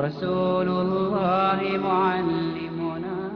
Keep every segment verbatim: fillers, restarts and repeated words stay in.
رسول الله معلمنا.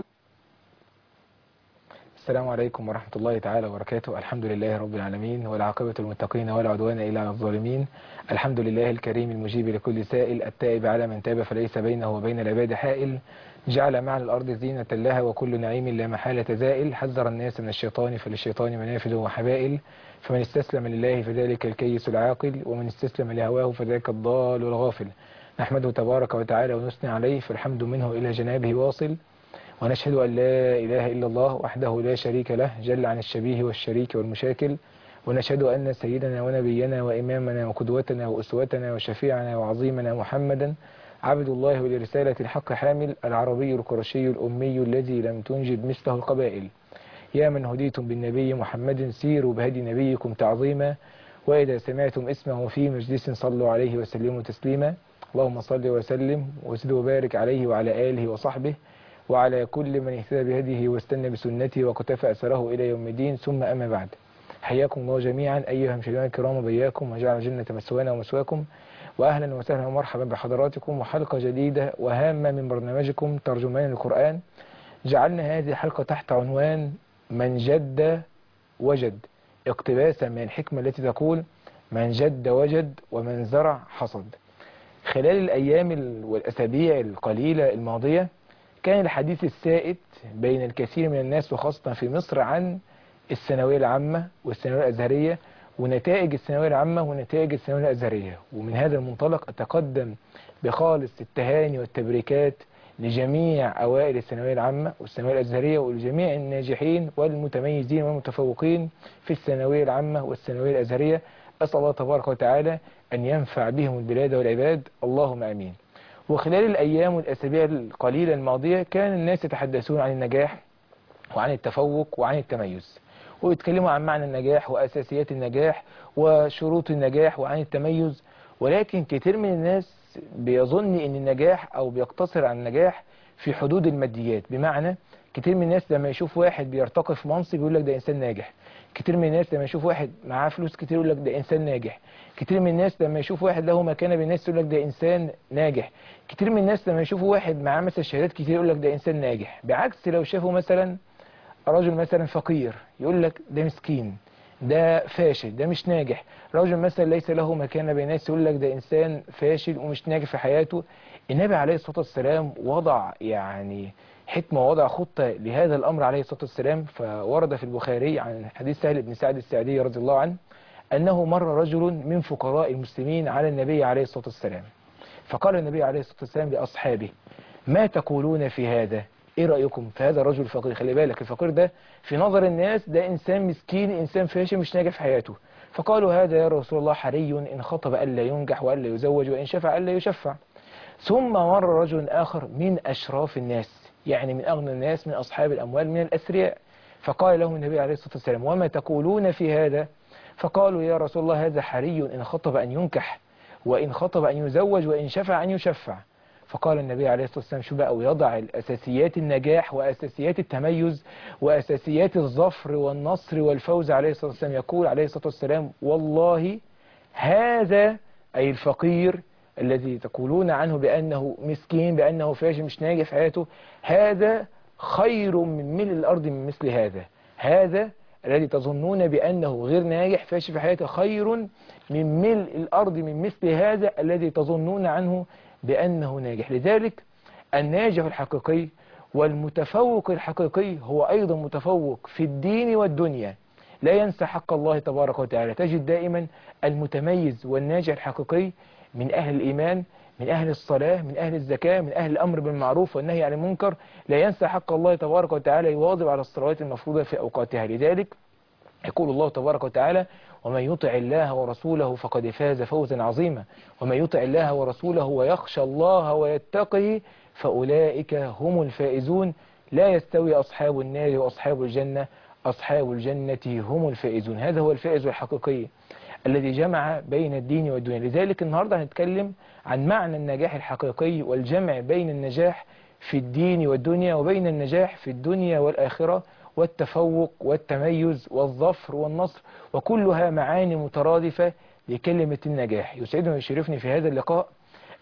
السلام عليكم ورحمة الله تعالى وبركاته. الحمد لله رب العالمين، والعاقبة للمتقين ولا عدوان إلا على الظالمين. الحمد لله الكريم المجيب لكل سائل، التائب على من تاب فليس بينه وبين العباد حائل. جعل مع الأرض زينة لها وكل نعيم لا محالة زائل. حذر الناس من الشيطان فللشيطان منافذ وحبائل. فمن استسلم لله فذلك الكيس العاقل، ومن استسلم لهواه فذاك الضال الغافل. نحمده تبارك وتعالى ونثني عليه، فالحمد منه إلى جنابه واصل. ونشهد أن لا إله إلا الله وحده لا شريك له جل عن الشبيه والشريك والمشاكل. ونشهد أن سيدنا ونبينا وإمامنا وقدوتنا وأسوتنا وشفيعنا وعظيمنا محمدا عبد الله ولرسالة الحق حامل، العربي القرشي الأمي الذي لم تنجب مثله القبائل. يا من هديتم بالنبي محمد سيروا بهدي نبيكم تعظيما، وإذا سمعتم اسمه في مجلس صلوا عليه وسلموا تسليما. اللهم صل وسلم وزد وبارك عليه وعلى آله وصحبه وعلى كل من اهتدى بهديه واستنى بسنته وقتفى أثره إلى يوم الدين، ثم أما بعد. حياكم الله جميعا أيها المشاهدين الكرام وبياكم، وجعل الجنة مسوانا ومسواكم، وأهلا وسهلا ومرحبا بحضراتكم وحلقة جديدة وهامة من برنامجكم ترجمان القرآن. جعلنا هذه الحلقة تحت عنوان من جد وجد، اقتباسا من الحكمة التي تقول من جد وجد ومن زرع حصد. خلال الأيام والأسابيع القليلة الماضية كان الحديث السائد بين الكثير من الناس وخاصة في مصر عن الثانوية العامة والثانوية الأزهرية ونتائج الثانوية العامة ونتائج الثانوية الأزهرية. ومن هذا المنطلق أتقدم بخالص التهاني والتبريكات لجميع أوائل الثانوية العامة والثانوية الأزهرية ولجميع الناجحين والمتميزين والمتفوقين في الثانوية العامة والثانوية الأزهرية. أسأل الله تبارك وتعالى أن ينفع بهم البلاد والعباد، اللهم آمين. وخلال الأيام والأسابيع القليلة الماضية كان الناس يتحدثون عن النجاح وعن التفوق وعن التميز، ويتكلموا عن معنى النجاح وأساسيات النجاح وشروط النجاح وعن التميز. ولكن كتير من الناس بيظن أن النجاح أو بيقتصر على النجاح في حدود الماديات، بمعنى كتير من الناس لما يشوف واحد بيرتقي في منصب يقول لك ده إنسان ناجح. كتير من الناس لما يشوف واحد معاه فلوس كتير يقول لك ده إنسان ناجح. كتير من الناس لما يشوف واحد له مكانة بالناس يقول لك ده إنسان ناجح. كتير من الناس لما يشوفوا واحد معاه مثلا شهادات كتير يقول لك ده إنسان ناجح. بعكس لو شافوا مثلا رجل مثلا فقير يقول لك ده مسكين، ده فاشل، ده مش ناجح. رجل مثلا ليس له مكانة بين الناس يقول لك ده إنسان فاشل ومش ناجح في حياته. النبي عليه الصلاة والسلام وضع يعني حكمة ووضع خطة لهذا الأمر عليه الصلاة والسلام. فورد في البخاري عن حديث سهل بن سعد الساعدي رضي الله عنه أنه مر رجل من فقراء المسلمين على النبي عليه الصلاة والسلام، فقال النبي عليه الصلاة والسلام لأصحابه ما تقولون في هذا؟ ايه رأيكم في هذا الرجل الفقير؟ خلي بالك الفقير ده في نظر الناس ده إنسان مسكين، إنسان فاشل مش ناجح في حياته. فقالوا هذا يا رسول الله حري إن خطب ألا ينجح وألا يزوج وإن شفع ألا يشفع. ثم مر رجل آخر من أشراف الناس، يعني من أغنى الناس، من أصحاب الأموال، من الأثرياء. فقال لهم النبي عليه الصلاة والسلام وما تقولون في هذا؟ فقالوا يا رسول الله هذا حري إن خطب أن ينكح وإن خطب أن يزوج وإن شفع أن يشفع. فقال النبي عليه الصلاة والسلام شو بقى، ويضع الأساسيات النجاح وأساسيات التميز وأساسيات الظفر والنصر والفوز عليه الصلاة والسلام. يقول عليه الصلاة والسلام والله هذا أي الفقير الذي تقولون عنه بأنه مسكين بأنه فاشل مش ناجح في حياته، هذا خير من ملء الأرض من مثل هذا. هذا الذي تظنون بأنه غير ناجح فاشل في حياته خير من ملء الأرض من مثل هذا الذي تظنون عنه بأنه ناجح. لذلك الناجح الحقيقي والمتفوق الحقيقي هو أيضا متفوق في الدين والدنيا، لا ينسى حق الله تبارك وتعالى. تجد دائما المتميز والناجح الحقيقي من أهل الإيمان، من أهل الصلاة، من أهل الزكاة، من أهل الأمر بالمعروف والنهي عن المنكر، لا ينسى حق الله تبارك وتعالى، يواظب على الصلوات المفروضة في أوقاتها. لذلك يقول الله تبارك وتعالى ومن يطع الله ورسوله فقد فاز فوزا عظيما، ومن يطع الله ورسوله ويخشى الله ويتقه فأولئك هم الفائزون. لا يستوي أصحاب النار وأصحاب الجنة، أصحاب الجنة هم الفائزون. هذا هو الفائز الحقيقي الذي جمع بين الدين والدنيا. لذلك النهاردة هنتكلم عن معنى النجاح الحقيقي والجمع بين النجاح في الدين والدنيا وبين النجاح في الدنيا والآخرة والتفوق والتميز والظفر والنصر، وكلها معاني مترادفة لكلمة النجاح. يسعدني ويشرفني في هذا اللقاء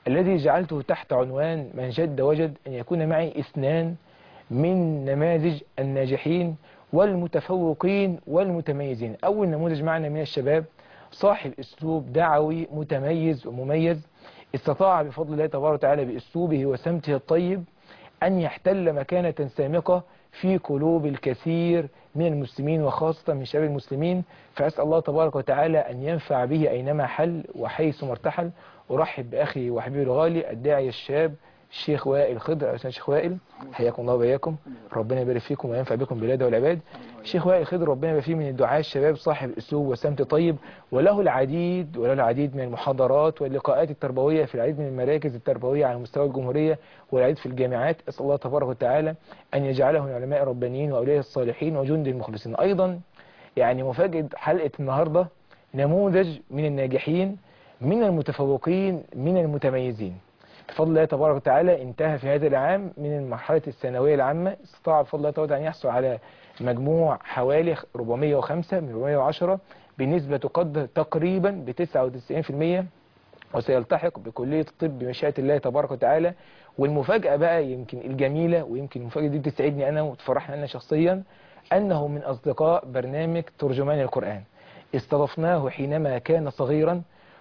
الذي جعلته تحت عنوان من جد وجد أن يكون معي اثنان من نماذج الناجحين والمتفوقين والمتميزين. أول نموذج معنا من الشباب صاحب أسلوب دعوي متميز ومميز، استطاع بفضل الله تبارك وتعالى بأسلوبه وسمته الطيب أن يحتل مكانة سامقة في قلوب الكثير من المسلمين وخاصة من شباب المسلمين. فأسأل الله تبارك وتعالى أن ينفع به أينما حل وحيث مرتحل. أرحب بأخي وحبيبي الغالي الداعي الشاب الشيخ وائل خضر. أستاذ الشيخ وائل حياكم الله وبياكم، ربنا يبارك فيكم وينفع بكم بلاده والعباد. الشيخ وائل خضر ربنا يبارك فيه من الدعاة الشباب، صاحب اسلوب وسمت طيب، وله العديد وله العديد من المحاضرات واللقاءات التربويه في العديد من المراكز التربويه على مستوى الجمهوريه والعديد في الجامعات. اسال الله تبارك وتعالى ان يجعله من علماء الربانيين واولياء الصالحين وجند المخلصين. ايضا يعني مفاجاه حلقه النهارده نموذج من الناجحين من المتفوقين من المتميزين بفضل الله تبارك وتعالى. انتهى في هذا العام من مرحلة الثانوية العامة، استطاع بفضل الله تبارك وتعالى أن يحصل على مجموع حوالي أربعمائة وخمسة من أربعمائة وعشرة بنسبة تقدر تقريبا ب تسعة وتسعين بالمئة، وسيلتحق بكلية الطب بمشيئة الله تبارك وتعالى. والمفاجأة بقى يمكن الجميلة، ويمكن المفاجأة دي بتسعدني أنا وتفرحني أنا شخصيا، أنه من أصدقاء برنامج ترجمان القرآن. استضفناه حينما كان صغيرا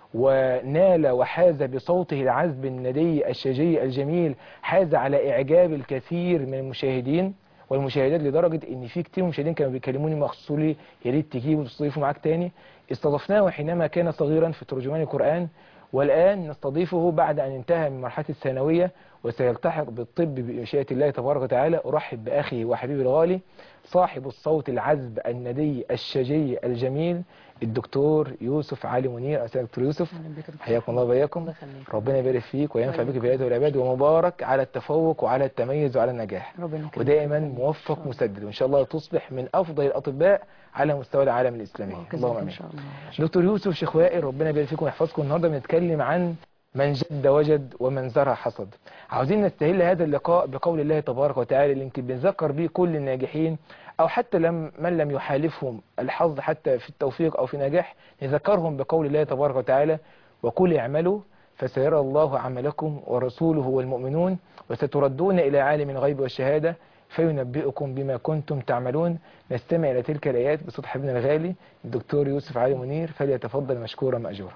ونال وحاز بصوته العذب الندي الشجي الجميل، حاز على إعجاب الكثير من المشاهدين والمشاهدات لدرجة ان في كتير مشاهدين كانوا بيكلموني مخصوص لي يا ريت تجيبه وتستضيفه معاك تاني. استضفناه حينما كان صغيرا في ترجمان القرآن، والآن نستضيفه بعد أن انتهى من مرحلة الثانوية وسيلتحق بالطب بمشيئة الله تبارك وتعالى. أرحب بأخي وحبيبي الغالي صاحب الصوت العذب الندي الشجي الجميل الدكتور يوسف علي منير. أستاذ دكتور يوسف حياكم الله وبياكم، ربنا يبارك فيك وينفع بك بلاده والعباد، ومبارك على التفوق وعلى التميز وعلى النجاح، ودائما موفق مسدد، وإن شاء الله تصبح من أفضل الأطباء على مستوى العالم الإسلامي. اللهم آمين. دكتور يوسف شيخ وائل ربنا يبارك فيكم ويحفظكم. النهارده بنتكلم عن من جد وجد ومن زرع حصد. عاوزين نستهل هذا اللقاء بقول الله تبارك وتعالى اللي يمكن بنذكر به كل الناجحين، أو حتى لم من لم يحالفهم الحظ حتى في التوفيق أو في نجاح، نذكرهم بقول الله تبارك وتعالى وقل اعملوا فسيرى الله عملكم ورسوله والمؤمنون وستردون إلى عالم الغيب والشهادة فينبئكم بما كنتم تعملون. نستمع إلى تلك الآيات بصوت حبيبنا الغالي الدكتور يوسف علي منير، فليتفضل مشكورا مأجورا.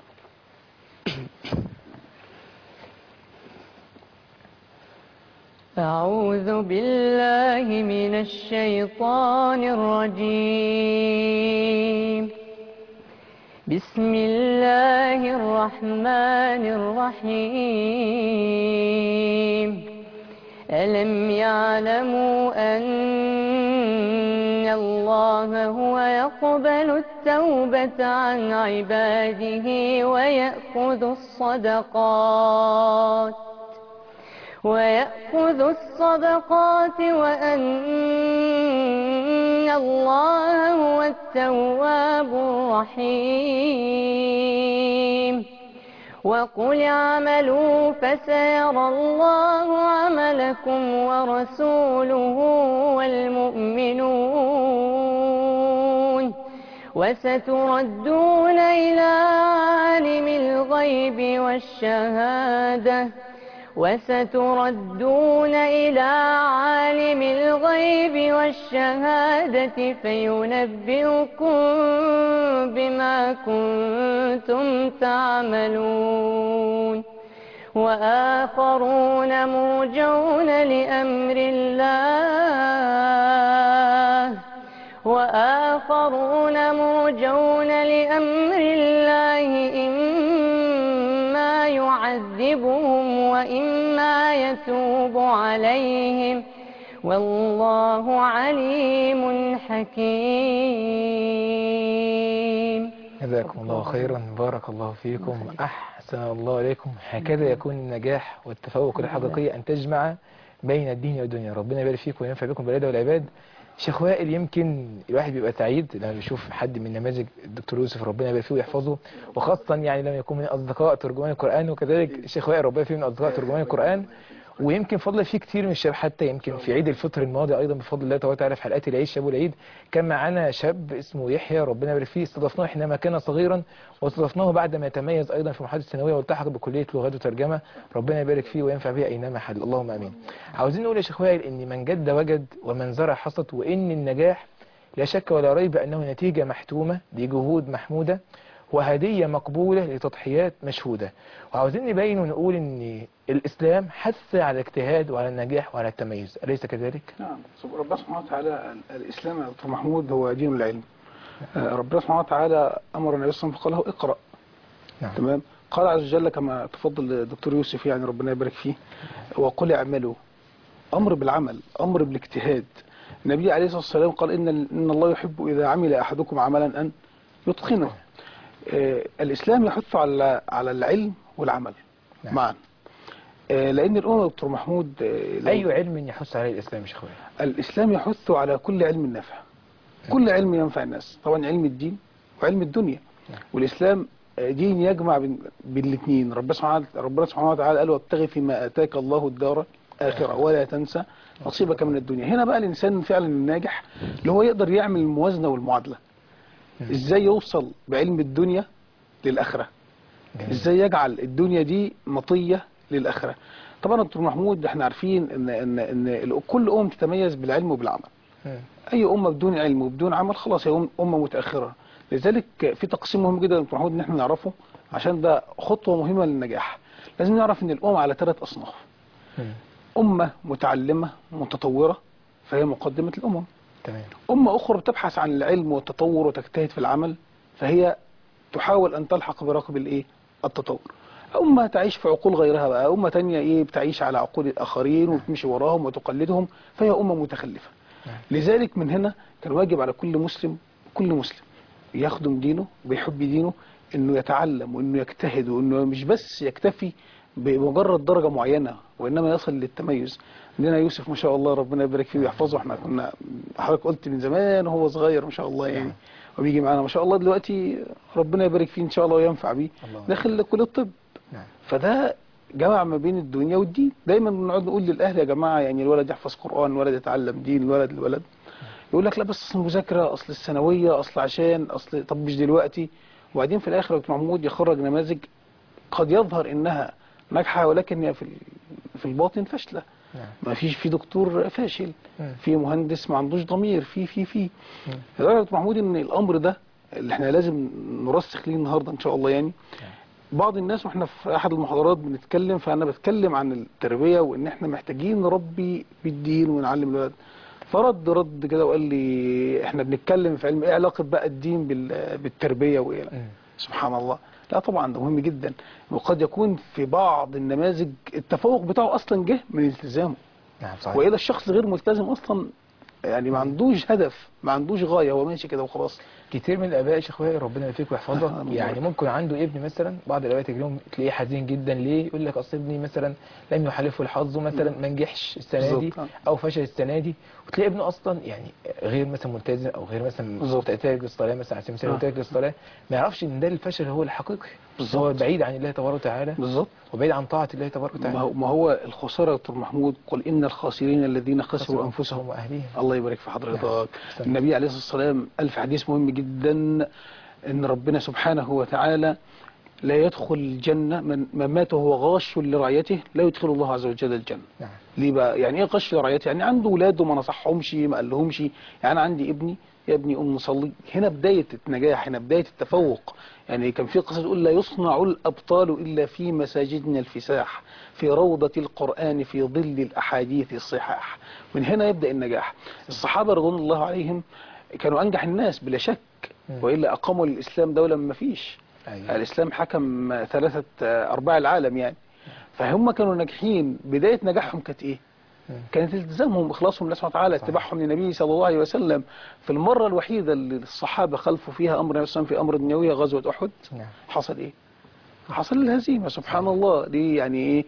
أعوذ بالله من الشيطان الرجيم. بسم الله الرحمن الرحيم. ألم يعلموا أن الله هو يقبل التوبة عن عباده ويأخذ الصدقات ويأخذ الصدقات وأن الله هو التواب الرحيم. وقل اعملوا فسيرى الله عملكم ورسوله والمؤمنون وستردون إلى عالم الغيب والشهادة وستردون إلى عالم الغيب والشهادة فينبئكم بما كنتم تعملون. وآخرون مرجون لأمر الله وآخرون مرجون لأمر الله إما يعذبهم وإما يتوب عليهم والله عليم حكيم. جزاكم الله خيرا، بارك الله فيكم، أحسن الله إليكم. هكذا يكون النجاح والتفوق الحقيقي أن تجمع بين الدين والدنيا. ربنا يبارك فيكم وينفع بكم بالعباد والعباد. شيخ وائل يمكن الواحد بيبقى سعيد لما بيشوف حد من نماذج الدكتور يوسف ربنا يبارك فيه ويحفظه، وخاصة يعني لما يكون من أصدقاء ترجمان القرآن، وكذلك الشيخ وائل ربنا فيه من أصدقاء ترجمان القرآن. ويمكن فضل فيه كتير من الشباب، حتى يمكن في عيد الفطر الماضي ايضا بفضل الله تبارك وتعالى في حلقات العيد شاب العيد كان معانا شاب اسمه يحيى ربنا يبارك فيه، استضفناه حينما كان صغيرا واستضفناه بعد ما يتميز ايضا في مرحله الثانويه والتحق بكليه لغات وترجمه، ربنا يبارك فيه وينفع به اينما حل، اللهم امين. عاوزين نقول يا شيخ وائل ان من جد وجد ومن زرع حصد، وان النجاح لا شك ولا ريب انه نتيجه محتومه لجهود محموده وهدية مقبولة لتضحيات مشهودة. وعاوزين نبين ونقول ان الاسلام حث على الاجتهاد وعلى النجاح وعلى التميز، أليس كذلك؟ نعم. ربنا سبحانه وتعالى الاسلام يا دكتور محمود هو دين العلم. ربنا سبحانه وتعالى امر النبي صلى الله عليه وسلم فقال له اقرأ. نعم. تمام. قال عز وجل كما تفضل الدكتور يوسف يعني ربنا يبارك فيه، وقل اعملوا، امر بالعمل، امر بالاجتهاد. النبي عليه الصلاه والسلام قال ان ان الله يحب اذا عمل احدكم عملا ان يتقنه. آه الاسلام يحث على على العلم والعمل. نعم. معا. آه لان الامه دكتور محمود آه اي علم يحث عليه الاسلام يا شيخ وائل؟ الاسلام يحث على كل علم نافع، كل علم ينفع الناس، طبعا علم الدين وعلم الدنيا. نعم. والاسلام دين يجمع بين الاثنين. ربنا سبحانه ربنا سبحانه وتعالى قال وابتغي فيما اتاك الله الدار الاخره ولا تنسى نصيبك من الدنيا. هنا بقى الانسان فعلا الناجح اللي هو يقدر يعمل الموازنه والمعادله، ازاي يوصل بعلم الدنيا للاخره، ازاي يجعل الدنيا دي مطيه للاخره. طبعا دكتور محمود احنا عارفين ان ان ان كل امم تتميز بالعلم وبالعمل. اي امه بدون علم وبدون عمل خلاص هي امه متاخره. لذلك في تقسيم مهم جدا دكتور محمود ان احنا نعرفه، عشان ده خطوه مهمه للنجاح. لازم نعرف ان الامه على ثلاث اصناف. امه متعلمه متطوره فهي مقدمه الامم. تمام. امه اخرى بتبحث عن العلم والتطور وتجتهد في العمل فهي تحاول ان تلحق براكب الايه التطور. امه تعيش في عقول غيرها بقى، امه ثانيه ايه بتعيش على عقول الاخرين وتمشي وراهم وتقلدهم فهي امه متخلفه. لذلك من هنا كان واجب على كل مسلم كل مسلم يخدم دينه وبيحب دينه انه يتعلم وانه يجتهد وانه مش بس يكتفي بمجرد درجة معينة وانما يصل للتميز. عندنا يوسف ما شاء الله ربنا يبارك فيه ويحفظه، احنا كنا حضرتك قلت من زمان وهو صغير ما شاء الله يعني وبيجي معانا ما شاء الله دلوقتي ربنا يبارك فيه ان شاء الله وينفع بيه داخل كلية الطب. فده جمع ما بين الدنيا والدين. دايما بنقعد نقول للاهل يا جماعة يعني الولد يحفظ قرآن، الولد يتعلم دين، الولد الولد يقول لك لا بس اصل المذاكره، اصل الثانويه، اصل عشان اصل طب مش دلوقتي. وبعدين في الاخر دكتور محمود يخرج نماذج قد يظهر انها ناجحه ولكن هي في في الباطن فاشله. ما فيش في دكتور فاشل، في مهندس ما عندوش ضمير، في في في لدرجه دكتور محمود ان الامر ده اللي احنا لازم نرسخ ليه النهارده ان شاء الله. يعني بعض الناس واحنا في احد المحاضرات بنتكلم، فانا بتكلم عن التربيه وان احنا محتاجين نربي بالدين ونعلم الولاد. فرد رد كده وقال لي احنا بنتكلم في علم ايه علاقه بقى الدين بالتربيه وايه؟ سبحان الله. لا طبعا ده مهم جدا، وقد يكون في بعض النماذج التفوق بتاعه اصلا جه من التزامه. نعم صحيح. واذا الشخص غير ملتزم اصلا يعني ما عندوش هدف، ما عندوش غايه، هو ماشي كده وخلاص. كتير من الاباء يا شيخ وائل ربنا يفيك ويحفظه يعني ممكن عنده ابن مثلا، بعض الاباء تجيهم تلاقيه حزين جدا ليه؟ يقول لك اصل ابني مثلا لم يحالفه الحظ مثلا ما نجحش السنه دي او فشل السنه دي، وتلاقي ابنه اصلا يعني غير مثلا ملتزم او غير مثلا تارك للصلاه مثلا على سبيل المثال تارك للصلاه، ما يعرفش ان ده الفشل هو الحقيقي. هو بعيد عن الله تبارك وتعالى بالظبط وبعيد عن طاعه الله تبارك وتعالى. ما هو الخساره يا دكتور محمود قل ان الخاسرين الذين خسروا انفسهم واهليهم. الله يبارك في حضرتك. نعم. النبي عليه الصلاه والسلام قال في حديث مهم جدا ان ربنا سبحانه وتعالى لا يدخل الجنه من, من مات وهو غاش لرعيته لا يدخل الله عز وجل الجنه. نعم. ليه بقى؟ يعني ايه غش لرعيته؟ يعني عنده اولاده ما نصحهمش ما قالهمش. يعني عندي ابني يا ابني قوم نصلي، هنا بدايه النجاح، هنا بدايه التفوق. يعني كان في قصه تقول لا يصنع الابطال الا في مساجدنا الفساح في روضه القران في ظل الاحاديث الصحاح. من هنا يبدا النجاح. الصحابه رضوان الله عليهم كانوا انجح الناس بلا شك، والا اقاموا للاسلام دوله ما فيش. أيوة. الاسلام حكم ثلاثه ارباع العالم يعني. فهم كانوا ناجحين. بدايه نجاحهم كانت ايه؟ كانت التزامهم واخلاصهم لله سبحانه وتعالى، اتباعهم للنبي صلى الله عليه وسلم. في المره الوحيده اللي الصحابه خلفوا فيها امر النبي صلى الله عليه وسلم في امر دنيويه غزوه احد، نعم. حصل ايه؟ حصل الهزيمه سبحان صحيح. الله. دي يعني ايه؟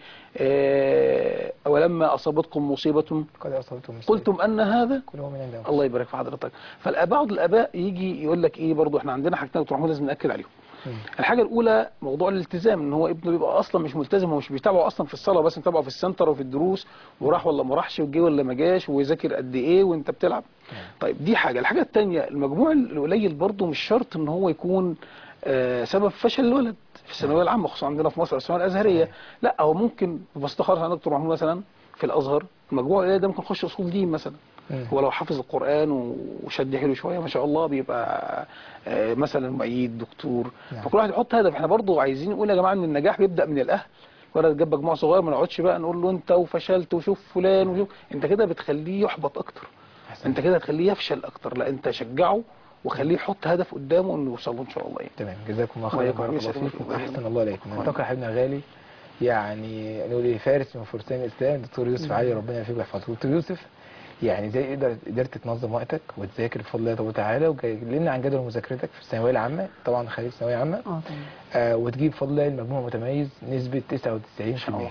آه ولما اصابتكم مصيبه قلتم ان هذا الله يبارك في حضرتك. فالاباء بعض الاباء يجي يقول لك ايه برضه احنا عندنا حاجتين دكتور محمود لازم ناكد عليهم. الحاجه الاولى موضوع الالتزام، ان هو ابنه بيبقى اصلا مش ملتزم، هو مش بيتابعه اصلا في الصلاه بس، متابعه في السنتر وفي الدروس، وراح ولا ما راحش، وجه ولا ما جاش، ويذاكر قد ايه وانت بتلعب. طيب دي حاجه. الحاجه الثانيه، المجموع القليل برضه مش شرط ان هو يكون آه سبب فشل الولد في الثانويه العامه، خصوصا عندنا في مصر الثانويه الازهريه. لا، هو ممكن ببساطه خالص عند دكتور محمود مثلا في الازهر المجموع القليل ده ممكن يخش اصول دين مثلا. هو لو حافظ القرآن وشد حيله شوية ما شاء الله بيبقى آه، مثلا معيد دكتور. نعم. فكل واحد يحط هدف. احنا برضو عايزين نقول يا جماعة ان النجاح بيبدأ من الأهل. ولد جاب مجموع صغير ما نقعدش بقى نقول له انت وفشلت وشوف فلان وشوف، انت كده بتخليه يحبط اكتر، أحسن. انت كده هتخليه يفشل اكتر. لا، انت شجعه وخليه يحط هدف قدامه انه يوصل له ان شاء الله يعني. تمام، جزاكم الله خيرا، وياكم بارك الله يسلمك. فيكم، احسن الله اليكم. نلتقي حبيبنا الغالي يعني نقول ايه، فارس من فرسان الاسلام، دكتور يوسف علي، ربنا يوفقه ويحفظه. دكتور يوسف، يعني ازاي قدرت قدرت تنظم وقتك وتذاكر بفضل الله تبارك وتعالى، وكلمنا عن جدول مذاكرتك في الثانويه العامه، طبعا خريج ثانويه عامه، اه طبعا. آه وتجيب بفضل الله المجموع متميز نسبه تسعة وتسعين بالمية.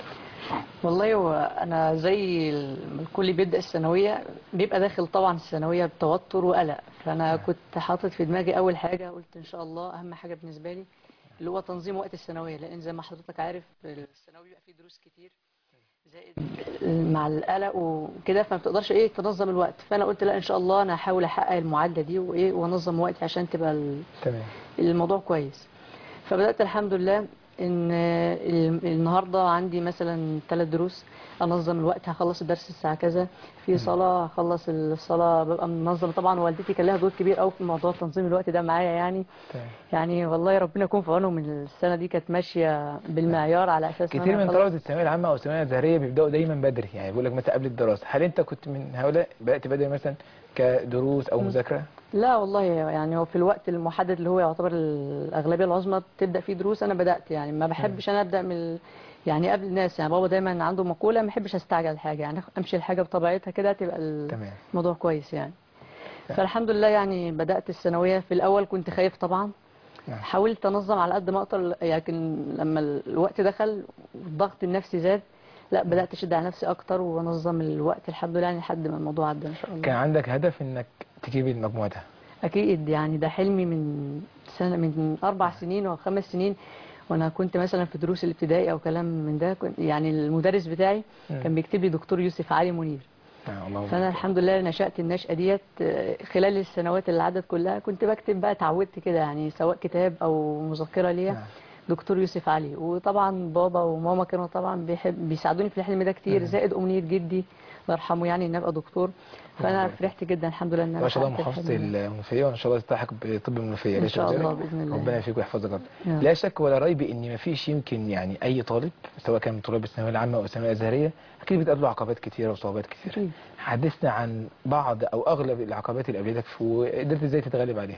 والله هو انا زي ال- الكل بيبدا الثانويه بيبقى داخل طبعا الثانويه بتوتر وقلق، فانا كنت حاطط في دماغي اول حاجه، قلت ان شاء الله اهم حاجه بالنسبه لي اللي هو تنظيم وقت الثانويه، لان زي ما حضرتك عارف الثانوي بيبقى فيه دروس كتير زائد مع القلق وكده، فما بتقدرش ايه تنظم الوقت. فانا قلت لا ان شاء الله انا هحاول احقق المعادله دي وايه وانظم وقتي عشان تبقى ال- تمام. الموضوع كويس. فبدات الحمد لله ان ال- النهارده عندي مثلا ثلاث دروس، انظم الوقت، هخلص الدرس الساعه كذا، في صلاه هخلص الصلاه، ببقى منظم. طبعا والدتي كان لها دور كبير قوي في موضوع تنظيم الوقت ده معايا يعني. تمام. يعني والله ربنا يكون في عونهم، من السنه دي كانت ماشيه بالمعيار على اساس ان كتير انا من أخلص. طلبه الثانويه العامه او الثانويه الازهريه بيبداوا دايما بدري، يعني بيقول لك مثلا قبل الدراسه. هل انت كنت من هؤلاء بدات بدري مثلا كدروس او مذاكره؟ لا والله، يعني هو في الوقت المحدد اللي هو يعتبر الأغلبية العظمى تبدأ فيه دروس، أنا بدأت يعني ما بحبش أنا أبدأ من ال- يعني قبل الناس. يعني بابا دايما عنده مقولة ما بحبش أستعجل الحاجة، يعني أمشي الحاجة بطبيعتها كده تبقى تمام. الموضوع كويس يعني. تمام. فالحمد لله يعني بدأت الثانوية. في الأول كنت خايف طبعا، نعم. حاولت أنظم على قد ما أقدر، لكن لما الوقت دخل والضغط النفسي زاد، لا بدأت أشد على نفسي أكتر وأنظم الوقت الحمد لله يعني لحد ما الموضوع عدى إن شاء الله. كان عندك هدف انك تجيب المجموع ده؟ أكيد يعني ده حلمي من سنة، من أربع سنين أو خمس سنين، وأنا كنت مثلا في دروس الابتدائي أو كلام من ده. كنت يعني المدرس بتاعي كان بيكتب لي دكتور يوسف علي منير. آه الله. فأنا الحمد لله نشأت النشأة ديت آه، خلال السنوات اللي عدت كلها كنت بكتب بقى، اتعودت كده يعني، سواء كتاب أو مذكرة ليا نعم. دكتور يوسف علي. وطبعا بابا وماما كانوا طبعا بيحب بيساعدوني في الحلم ده كتير، مم. زائد أمنية جدي الله يرحمه يعني إن أبقى دكتور. فأنا يبارك فرحت جدا الحمد لله إن أنا ما شاء الله حققت محافظة الحلم ده. المنوفية، وان شاء الله تلتحق بطب المنوفية. إن ليس شاء كذلك؟ الله بإذن الله. ربنا يفيك ويحفظك رب. نعم. لا شك ولا ريب ان ما فيش يمكن يعني اي طالب سواء كان من طلاب الثانويه العامه او الثانويه الازهريه اكيد بتقابله عقبات كتيره وصعوبات كتيره. أكيد. حدثنا عن بعض او اغلب العقبات اللي قابلتك وقدرت ازاي تتغلب عليها.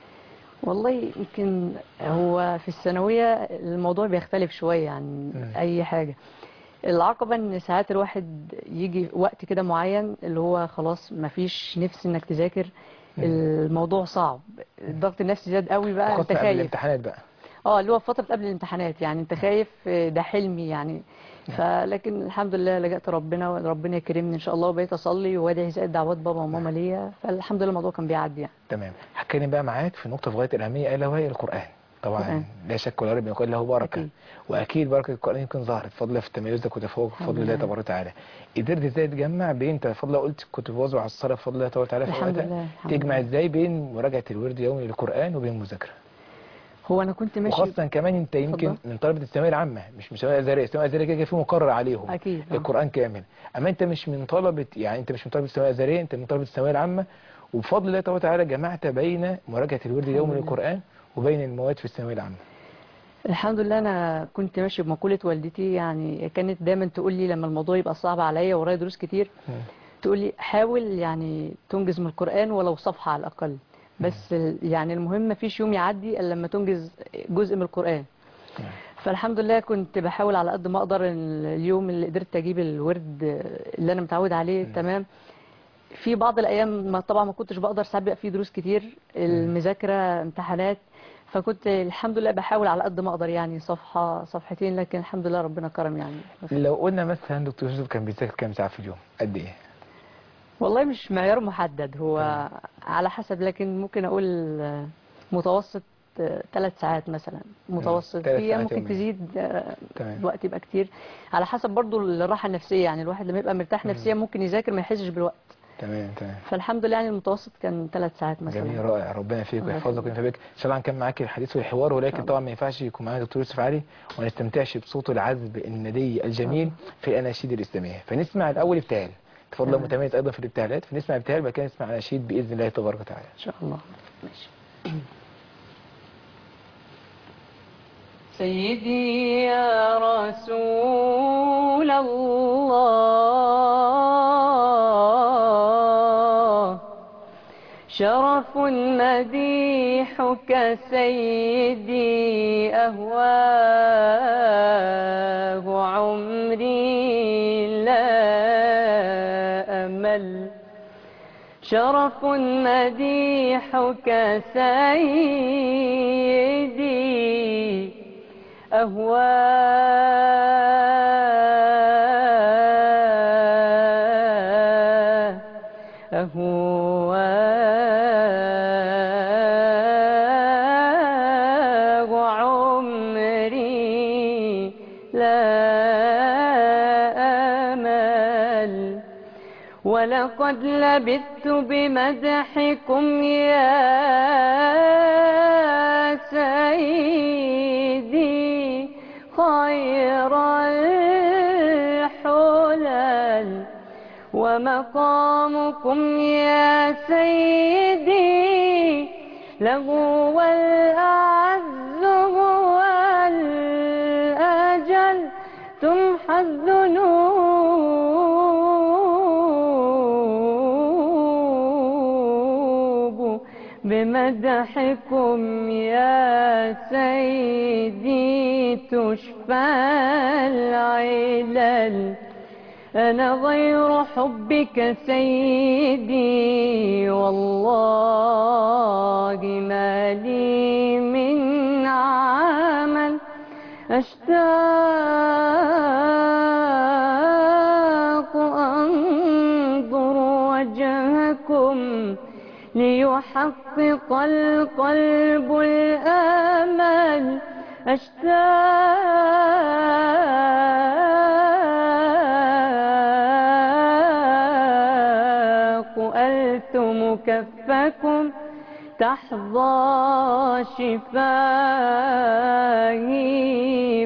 والله يمكن هو في الثانوية الموضوع بيختلف شوية عن مم. أي حاجة. العقبة إن ساعات الواحد يجي وقت كده معين اللي هو خلاص مفيش نفس إنك تذاكر، مم. الموضوع صعب، الضغط النفسي زاد قوي بقى، أنت خاصه قبل خايف. الامتحانات بقى. اه اللي هو فترة قبل الامتحانات، يعني أنت خايف ده حلمي يعني. فلكن الحمد لله لجأت ربنا وربنا يكرمني إن شاء الله، وبقيت أصلي وأدعي زائد دعوات بابا وماما ليا، فالحمد لله الموضوع كان بيعدي يعني. تمام. هتكلم بقى معاك في نقطه في غايه الاهميه الا وهي القران. طبعا القرآن. لا شك ولا ريب ان يكون له بركه. أكيد. واكيد بركه القران يمكن ظهرت بفضل في تميزك وتفوقك بفضل الحمد الله لله. تبارك وتعالى. قدرت ازاي تجمع بين انت بفضل الله قلت كنت بواظب على الصلاه بفضل الله تبارك وتعالى في الحمد وقتها، لله، الحمد تجمع لله. ازاي بين مراجعه الورد اليومي للقران وبين المذاكره؟ هو أنا كنت ماشي. وخاصه كمان انت يمكن اتفضل. من طلبه الثانويه العامه مش من الثانويه الازهريه، الثانويه الازهريه كده كده في مقرر عليهم أكيد، آه. القران كامل، اما انت مش من طلبه، يعني انت مش من طلبه الثانويه الازهريه، انت من طلبه الثانويه العامه، وبفضل الله تبارك وتعالى جمعت بين مراجعه الورد اليومي لله. للقران وبين المواد في الثانويه العامه. الحمد لله أنا كنت ماشي بمقولة والدتي، يعني كانت دايما تقول لي لما الموضوع يبقى صعب عليا ورايا دروس كتير، تقول لي حاول يعني تنجز من القرآن ولو صفحة على الأقل، بس يعني المهم ما فيش يوم يعدي إلا لما تنجز جزء من القرآن. فالحمد لله كنت بحاول على قد ما أقدر، اليوم اللي قدرت أجيب الورد اللي أنا متعود عليه تمام. في بعض الأيام ما طبعا ما كنتش بقدر، ساعات بيبقى في دروس كتير، المذاكرة امتحانات، فكنت الحمد لله بحاول على قد ما أقدر يعني صفحة صفحتين، لكن الحمد لله ربنا كرم يعني. لو قلنا مثلا دكتور يوسف كان بيذاكر كام ساعه في اليوم قد ايه؟ والله مش معيار محدد، هو على حسب، لكن ممكن أقول متوسط ثلاث ساعات مثلا متوسط. ثلاث في ساعات ممكن يوميا. تزيد آه، تمام. الوقت يبقى كتير على حسب برضو الراحه النفسيه. يعني الواحد لما يبقى مرتاح نفسيا ممكن يذاكر ما يحسش بالوقت. تمام تمام. فالحمد لله يعني المتوسط كان ثلاث ساعات مثلا. جميل رائع، ربنا يفيك الله ويحفظك وينفع بك. ان شاء الله هنكمل معاك الحديث والحوار، ولكن طبعا ما ينفعش يكون معانا دكتور يوسف علي وما نستمتعش بصوته العذب الندي الجميل في الاناشيد الاسلاميه. فنسمع الاول ابتهال، تفضل تمام. متميز ايضا في الابتهالات، فنسمع ابتهال وبعد كده نسمع اناشيد باذن الله تبارك وتعالى. ان شاء الله. ماشي. سيدي يا رسول الله، شرف مديحك سيدي أهواه عمري لا أمل. شرف مديحك سيدي أهواه أهواه عمري لا أمل. ولقد لبثت بمدحكم يا سيدي خير الحلل. ومقامكم يا سيدي لهو الأعز هو الأجل. تمحى الذنوب بمدحكم يا سيدي تشفى العلل. أنا غير حبك سيدي والله ما لي من عمل. أشتاق أنظر وجهكم ليحقق القلب الأمل. أشتاق ألتم كفكم تحظى شفاهي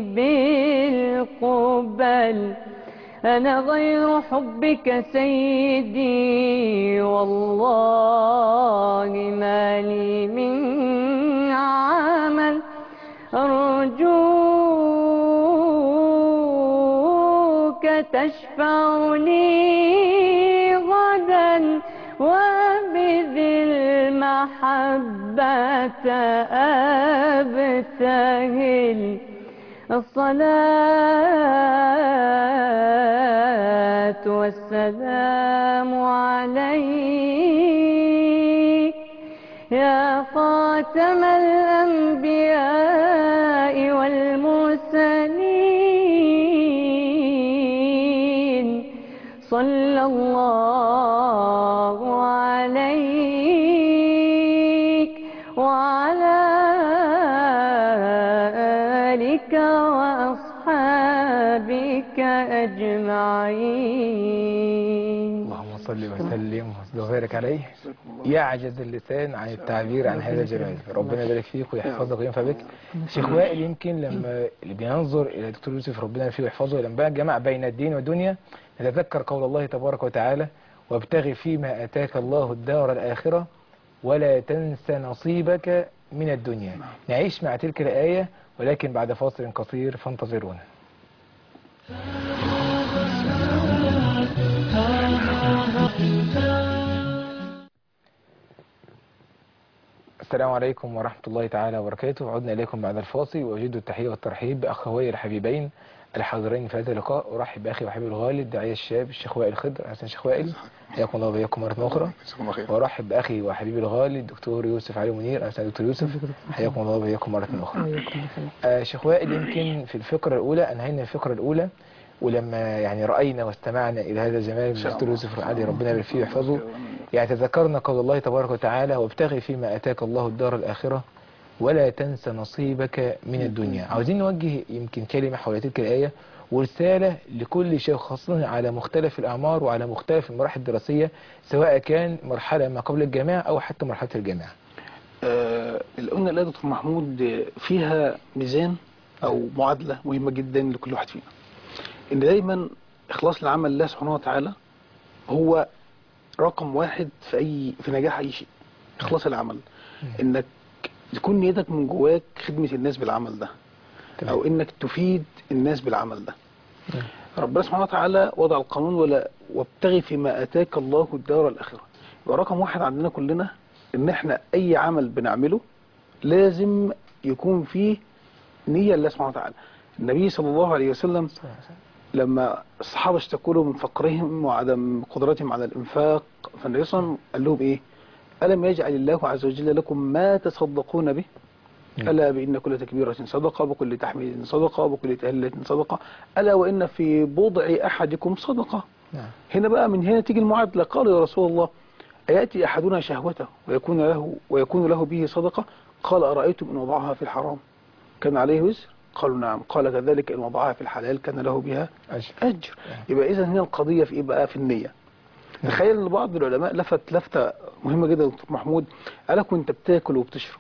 بالقبل. أنا غير حبك سيدي والله ما لي من عمل. أرجوك تشفع لي غدا وبذي المحبة أبتهل. الصلاة والسلام عليك يا خاتم الأنبياء والمرسلين. صلى الله عليك وعلى آلك وأصحابك أجمعين. اللهم صل وسلم وبارك عليه. يعجز اللسان عن التعبير عن هذا الجمال. ربنا يبارك فيك ويحفظك وينفع بك. شيخ وائل، يمكن لما اللي بينظر الى دكتور يوسف ربنا فيه ويحفظه لما بقى جمع بين الدين والدنيا نتذكر قول الله تبارك وتعالى: وابتغ فيما اتاك الله الدار الاخره ولا تنس نصيبك من الدنيا. نعيش مع تلك الايه ولكن بعد فاصل قصير فانتظرونا. السلام عليكم ورحمة الله تعالى وبركاته. عدنا إليكم بعد الفاصل، وأجد التحية والترحيب بأخوي الحبيبين الحاضرين في هذا اللقاء. أرحب بأخي وحبيبي الغالي الداعية الشاب الشيخ وائل خضر. حسن شيخ وائل، حياكم الله وبياكم مرة أخرى. وأرحب بأخي وحبيبي الغالي الدكتور يوسف علي منير. أهلا دكتور يوسف، حياكم الله وبياكم مرة أخرى. آه شيخ وائل، يمكن في الفقرة الأولى أنهينا الفقرة الأولى، ولما يعني رأينا واستمعنا إلى هذا الجمال من دكتور يوسف علي ربنا يبارك فيه ويحفظه، يعني تذكرنا قول الله تبارك وتعالى: وابتغي فيما آتاك الله الدار الآخرة ولا تنس نصيبك من الدنيا. عاوزين نوجه يمكن كلمة حول تلك الآية ورسالة لكل شيخ خاصة على مختلف الأعمار وعلى مختلف المراحل الدراسية، سواء كان مرحلة ما قبل الجامعة أو حتى مرحلة الجامعة. آه اللي قلنا لا دكتور محمود فيها ميزان أو معادلة مهمة جدا لكل واحد فينا، إن دايما إخلاص العمل لله سبحانه وتعالى هو رقم واحد في أي في نجاح أي شيء. إخلاص العمل، إنك تكون نيتك من جواك خدمة الناس بالعمل ده، أو إنك تفيد الناس بالعمل ده. ربنا سبحانه وتعالى وضع القانون ولا وابتغي فيما آتاك الله الدار الآخرة. يبقى رقم واحد عندنا كلنا إن إحنا أي عمل بنعمله لازم يكون فيه نية لله سبحانه وتعالى. النبي صلى الله عليه وسلم لما الصحابة اشتكوا له من فقرهم وعدم قدرتهم على الإنفاق، فالنبي صلى الله عليه وسلم قال لهم إيه؟ ألم يجعل الله عز وجل لكم ما تصدقون به؟ ألا بإن كل تكبيرة صدقة، وكل تحميد صدقة، وكل تهلة صدقة، ألا وإن في بضع أحدكم صدقة. هنا بقى من هنا تيجي المعادلة. قال يا رسول الله أيأتي أحدنا شهوته ويكون له ويكون له به صدقة؟ قال أرأيتم إن وضعها في الحرام كان عليه وزر؟ قالوا نعم. قال كذلك إن وضعها في الحلال كان له بها أجر, أجر. يبقى إذا هنا القضية في إيه بقى؟ في النية. تخيل ان بعض العلماء لفت لفتة مهمة جدا دكتور محمود، قالك وانت بتاكل وبتشرب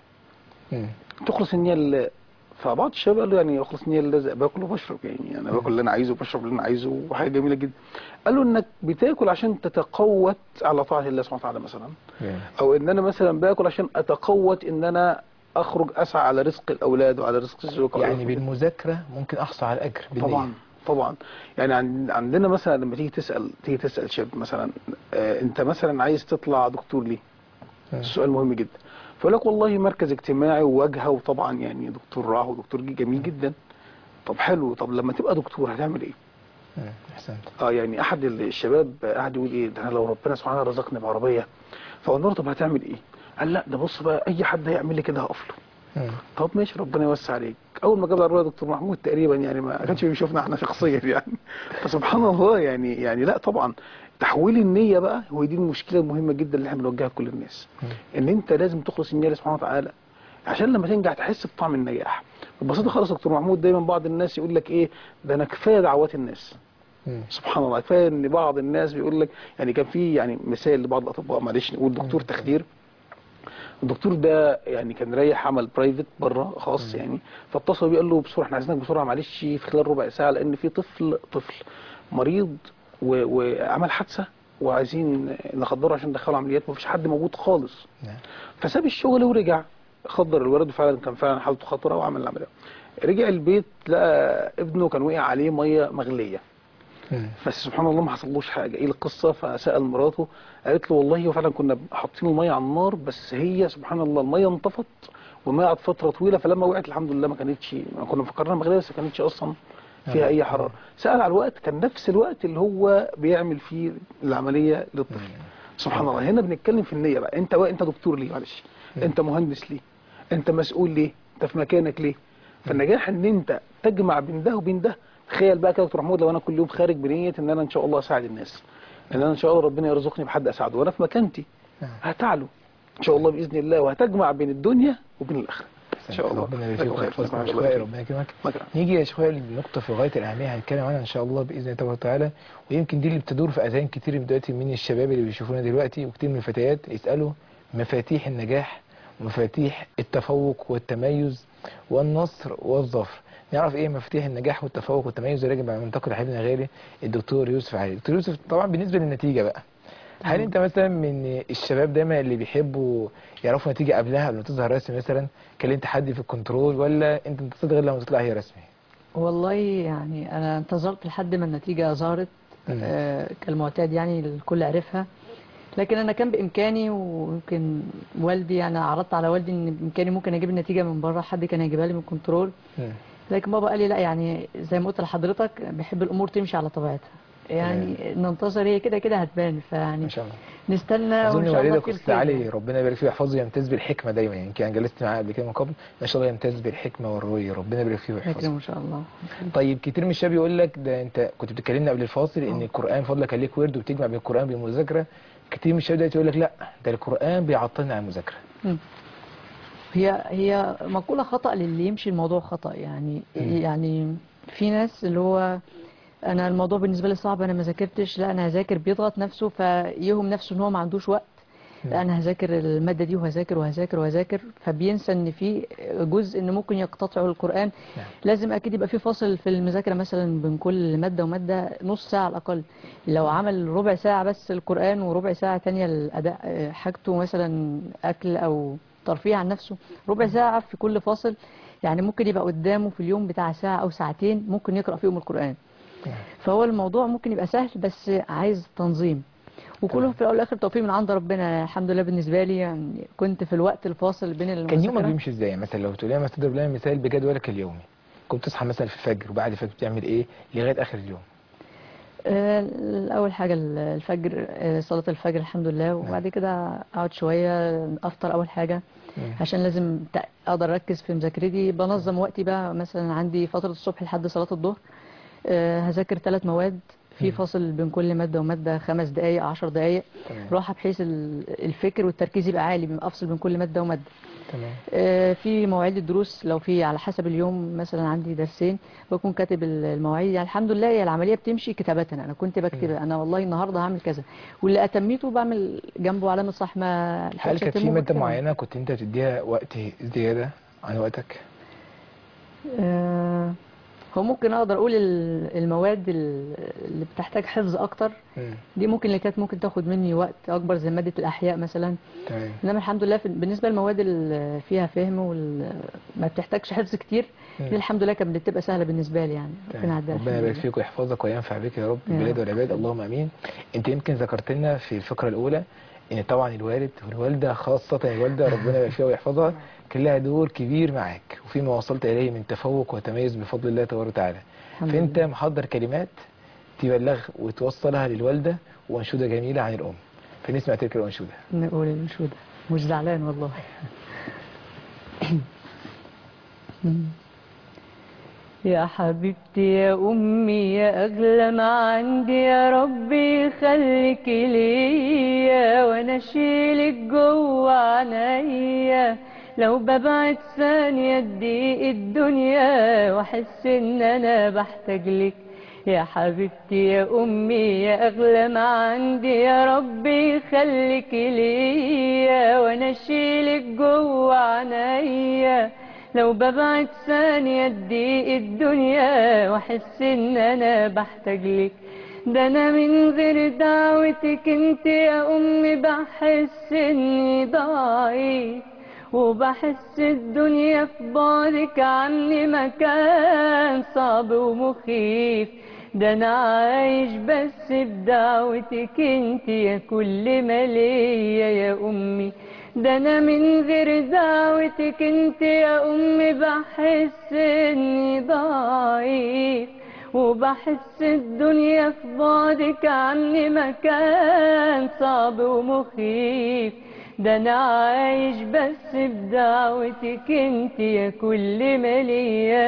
تخلص النية اللي، فبعض الشباب قال له يعني اخلص النية اللي باكل وبشرب، يعني انا باكل اللي انا عايزه وبشرب اللي انا عايزه وحاجة جميلة جدا. قال له انك بتاكل عشان تتقوت على طاعة الله سبحانه وتعالى مثلا، او ان انا مثلا باكل عشان اتقوت ان انا اخرج اسعى على رزق الاولاد وعلى رزق الزوج. يعني بالمذاكرة ممكن احصل على الاجر بالنية. طبعا طبعا. يعني عندنا مثلا لما تيجي تسأل تيجي تسأل شاب مثلا آه انت مثلا عايز تطلع دكتور ليه؟ السؤال مهم جدا. فيقول لك والله مركز اجتماعي وواجهه، وطبعا يعني دكتور راه ودكتور جميل جدا. طب حلو، طب لما تبقى دكتور هتعمل ايه؟ احسنت. اه يعني احد الشباب قاعد يقول ايه ده انا لو ربنا سبحانه وتعالى رزقني بعربيه، فقلنا له طب هتعمل ايه؟ قال لا ده بص بقى اي حد هيعمل لي كده هقف له. طب ماشي ربنا يوسع عليك. اول ما جاب العربيه دكتور محمود تقريبا يعني ما كانش بيشوفنا احنا شخصيا يعني. فسبحان الله يعني يعني لا طبعا تحويل النيه بقى هو دي المشكله المهمه جدا اللي احنا بنوجهها لكل الناس، ان انت لازم تخلص النيه سبحانه وتعالى عشان لما تنجح تحس بطعم النجاح. ببساطه خالص دكتور محمود دايما بعض الناس يقول لك ايه ده انا كفايه دعوات الناس. سبحان الله كفايه ان بعض الناس بيقول لك يعني كان في يعني مثال لبعض الاطباء معلش نقول دكتور تخدير. الدكتور ده يعني كان رايح عمل برايفت بره خاص يعني، فاتصل بيه قال له بسرعه احنا عايزينك بسرعه معلش في خلال ربع ساعه لان في طفل طفل مريض وعمل حادثه وعايزين نخدره عشان ندخله عمليات ومفيش حد موجود خالص. فساب الشغل ورجع خدر الولد وفعلا كان فعلا حالته خطره وعمل العمليه. رجع البيت لقى ابنه كان وقع عليه ميه مغليه. بس سبحان الله ما حصلوش حاجه. ايه القصه؟ فسال مراته قالت له والله وفعلا كنا حاطين الميه على النار بس هي سبحان الله الميه انطفت ومقعد فتره طويله، فلما وقعت الحمد لله ما كانتش كنا مفكرينها مغليه بس ما كانتش اصلا فيها اي حراره. سال على الوقت كان نفس الوقت اللي هو بيعمل فيه العمليه للطفل. سبحان الله. هنا بنتكلم في النيه بقى. انت انت دكتور ليه؟ معلش انت مهندس ليه؟ انت مسؤول ليه؟ انت في مكانك ليه؟ فالنجاح ان انت تجمع بين ده وبين ده. تخيل بقى كده دكتور محمود لو انا كل يوم خارج بنيه ان انا ان شاء الله اساعد الناس، ان انا ان شاء الله ربنا يرزقني بحد اساعده وانا في مكانتي هتعلو ان شاء الله باذن الله وهتجمع بين الدنيا وبين الاخره ان شاء الله. ربنا يوفقك ربنا يكرمك. نيجي يا شيخ لنقطه في غايه الاهميه هنتكلم عنها ان شاء الله باذن الله تعالى، ويمكن دي اللي بتدور في اذهان كتير من دلوقتي من الشباب اللي بيشوفونا دلوقتي وكتير من الفتيات يسالوا مفاتيح النجاح ومفاتيح التفوق والتميز والنصر والظفر. نعرف ايه مفاتيح النجاح والتفوق والتميز؟ راجع مع منتقد حبيبنا غالي الدكتور يوسف علي. دكتور يوسف طبعا بالنسبه للنتيجه بقى، هل انت مثلا من الشباب دايما اللي بيحبوا يعرفوا نتيجه قبلها قبل ما تظهر رسمي مثلا كان ليه تحدي في الكنترول، ولا انت انتظرت غير لما تطلع هي رسمي؟ والله يعني انا انتظرت لحد ما النتيجه ظهرت آه كالمعتاد يعني الكل عرفها، لكن انا كان بامكاني ويمكن والدي يعني عرضت على والدي ان بامكاني ممكن اجيب النتيجه من بره، حد كان هيجيبها لي من الكنترول، لكن بابا قال لي لا يعني زي ما قلت لحضرتك بحب الامور تمشي على طبيعتها، يعني ننتظر هي كده كده هتبان، فيعني ما شاء الله نستنى وان شاء الله خير. اظن علي ربنا يبارك فيه ويحفظه يمتاز بالحكمه دايما، يعني كان جلست معاه قبل كده من قبل ما شاء الله يمتاز بالحكمه والرؤيه، ربنا يبارك فيه ويحفظه ان شاء الله. طيب كتير من الشباب يقول لك ده انت كنت بتكلمنا قبل الفاصل ان القران فضلك كان ليك ورد وبتجمع بين القران بالمذاكره، كتير من الشباب دلوقتي يقول لك لا ده القران بيعطلنا عن المذاكره. هي هي مقولة خطأ للي يمشي الموضوع خطأ يعني. مم. يعني في ناس اللي هو انا الموضوع بالنسبة لي صعب، انا ما ذاكرتش، لا انا هذاكر، بيضغط نفسه فيهم نفسه ان هو ما عندوش وقت. لا انا هذاكر المادة دي وهذاكر وهذاكر وهذاكر، فبينسى ان في جزء ان ممكن يقتطعه القرآن. نعم. لازم اكيد يبقى في فاصل في المذاكرة مثلا بين كل مادة ومادة نص ساعة على الاقل. لو عمل ربع ساعة بس القرآن وربع ساعة تانية الاداء حاجته مثلا اكل او ترفيه عن نفسه، ربع ساعة في كل فاصل، يعني ممكن يبقى قدامه في اليوم بتاع ساعة او ساعتين ممكن يقرأ فيهم القرآن. فهو الموضوع ممكن يبقى سهل بس عايز تنظيم، وكله في الاول والاخر توفيق من عند ربنا. الحمد لله بالنسبه لي يعني كنت في الوقت الفاصل بين المذاكره. كان يومك بيمشي ازاي؟ مثلا لو تقول لنا مثلا تضرب لنا مثال بجدولك اليومي، كنت تصحى مثلا في الفجر وبعد الفجر بتعمل ايه لغايه اخر اليوم؟ آه، اول حاجه الفجر، آه، صلاه الفجر الحمد لله، وبعد كده اقعد شويه افطر اول حاجه عشان لازم تق- اقدر اركز في مذاكرتي. بنظم وقتي بقى، مثلا عندي فتره الصبح لحد صلاه الظهر آه، هذاكر ثلاث مواد، في فاصل بين كل مادة ومادة خمس دقايق عشر دقايق تمام. راحة، بحيث ال- الفكر والتركيز يبقى عالي، افصل بين كل مادة ومادة. تمام. آه، في مواعيد الدروس، لو في على حسب اليوم مثلا عندي درسين بكون كاتب ال- المواعيد. يعني الحمد لله هي العملية بتمشي كتابة، انا كنت بكتب انا والله النهارده هعمل كذا، واللي اتميته بعمل جنبه علامة صح، ما هل لحقتش كانت في اتمه ماده بكتبه. معينه كنت انت تديها وقت زياده عن وقتك؟ آه، هو ممكن اقدر اقول ال- المواد ال- اللي بتحتاج حفظ اكتر مم. دي ممكن اللي كانت ممكن تاخد مني وقت اكبر، زي ماده الاحياء مثلا. تمام. انما الحمد لله في بالنسبه للمواد اللي فيها فهم وما بتحتاجش حفظ كتير مم. دي الحمد لله كانت بتبقى سهله بالنسبه لي، يعني ربنا تمام. يعديها ربنا الحمد يبارك لله. فيك ويحفظك وينفع بك يا رب يا البلاد رب. والعباد، اللهم امين. انت يمكن ذكرت لنا في الفقره الاولى ان طبعا الوالد والوالده، خاصه الوالده ربنا يبارك فيها ويحفظها، كان لها دور كبير معاك وفيما وصلت اليه من تفوق وتميز بفضل الله تبارك وتعالى. الحمد فانت لله. محضر كلمات تبلغ وتوصلها للوالده، وانشوده جميله عن الام، فنسمع تلك الانشوده. نقول الانشوده، مش زعلان والله. يا حبيبتي يا أمي يا أغلى ما عندي، يا ربي خليك ليا وأنا أشيلك جوا عنيا، لو ببعد ثانية تضيق الدنيا وأحس إن أنا بحتاج لك. يا حبيبتي يا أمي يا أغلى ما عندي، يا ربي خليك ليا وأنا أشيلك جوا عنيا، لو ببعد ثانية تضيق الدنيا واحس ان انا بحتاج لك. ده انا من غير دعوتك انت يا امي بحس اني ضعيف، وبحس الدنيا في بعدك عني مكان صعب ومخيف. ده انا عايش بس بدعوتك انت يا كل ما ليا يا امي. ده انا من غير دعوتك انت يا امي بحس اني ضعيف، وبحس الدنيا في بعدك عني مكان صعب ومخيف. ده انا عايش بس بدعوتك انت يا كل ما ليا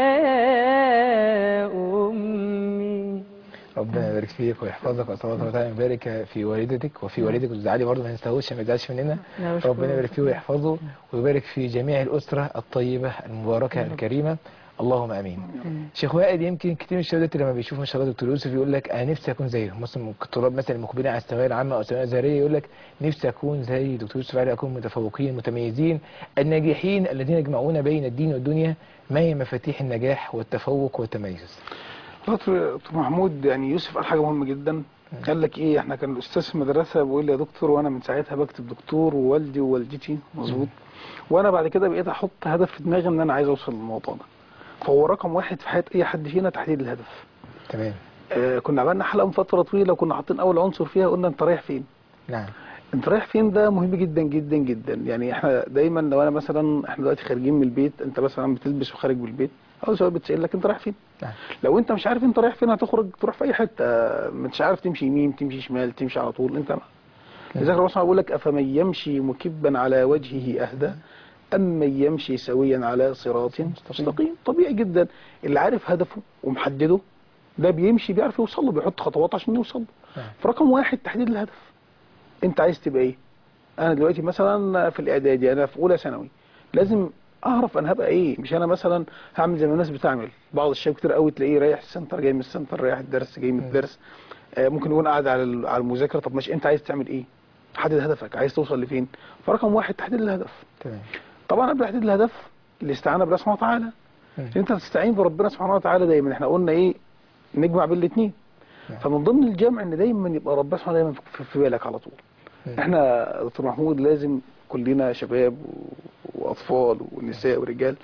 يا امي. ربنا يبارك فيك ويحفظك، واسال الله تعالى يبارك في والدتك وفي والدك، وتزعلي برضه ما نستهوش ما يزعلش مننا. لا، أشكره. ربنا يبارك فيه ويحفظه ويبارك في جميع الاسره الطيبه المباركه الكريمه، اللهم امين. شيخ وائل، يمكن كتير من الشباب لما بيشوفوا ما شاء الله دكتور يوسف يقول لك انا نفسي اكون زيه، مثلا الطلاب مثلا المقبلين على الثانويه العامه او الثانويه الازهريه يقول لك نفسي اكون زي دكتور يوسف علي، اكون متفوقين متميزين الناجحين الذين يجمعون بين الدين والدنيا. ما هي مفاتيح النجاح والتفوق والتميز؟ دكتور محمود، يعني يوسف قال حاجه مهمه جدا. قال لك ايه، احنا كان الاستاذ في المدرسه بيقول لي يا دكتور، وانا من ساعتها بكتب دكتور ووالدي ووالدتي، مظبوط. وانا بعد كده بقيت احط هدف في دماغي ان انا عايز اوصل للموضوع ده. فهو رقم واحد في حياه اي حد فينا تحديد الهدف. تمام. آه كنا عملنا حلقه من فتره طويله وكنا حاطين اول عنصر فيها قلنا انت رايح فين. نعم. انت رايح فين ده مهم جدا جدا جدا. يعني احنا دايما لو انا مثلا احنا دلوقتي خارجين من البيت، انت مثلا بتلبس وخارج من البيت، اول سؤال بتسال لك انت رايح فين. نعم. لو انت مش عارف انت رايح فين هتخرج تروح في اي حته، مش عارف تمشي يمين تمشي شمال تمشي على طول، انت لذلك الرسول صلى بيقول لك افمن يمشي مكبا على وجهه اهدى ام من يمشي سويا على صراط مستقيم. طبيعي جدا اللي عارف هدفه ومحدده ده بيمشي بيعرف يوصل له، بيحط خطوات عشان يوصل له. فرقم واحد تحديد الهدف. انت عايز تبقى ايه؟ انا دلوقتي مثلا في الاعدادي، انا في اولى ثانوي، لازم اعرف انا هبقى ايه. مش انا مثلا هعمل زي ما الناس بتعمل. بعض الشباب كتير قوي تلاقيه رايح السنتر جاي من السنتر، رايح الدرس جاي من الدرس. آه ممكن يكون قاعد على ال- على المذاكره. طب ماشي، انت عايز تعمل ايه؟ حدد هدفك، عايز توصل لفين؟ فرقم واحد تحديد الهدف. تمام. طبعا قبل تحديد الهدف الاستعانه بالله سبحانه وتعالى. مم. انت تستعين بربنا سبحانه وتعالى دايما. احنا قلنا ايه؟ نجمع بين الاثنين. نعم. فمن ضمن الجمع ان دايما يبقى ربنا سبحانه دايما في- في بالك على طول. مم. احنا دكتور محمود لازم كلنا شباب و- واطفال ونساء ورجال